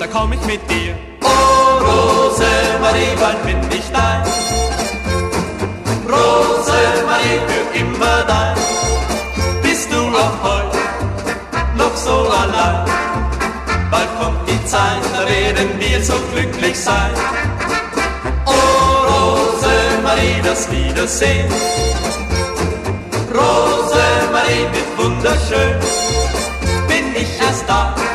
da komm ich mit dir. Oh, Rosemarie, bald bin ich dein. Rosemarie, für immer dein. Bist du auch heute noch so allein? Bald kommt die Zeit, da werden wir so glücklich sein. Oh, Rosemarie, das Wiedersehen. Rosemarie wird wunderschön, bin ich erst da.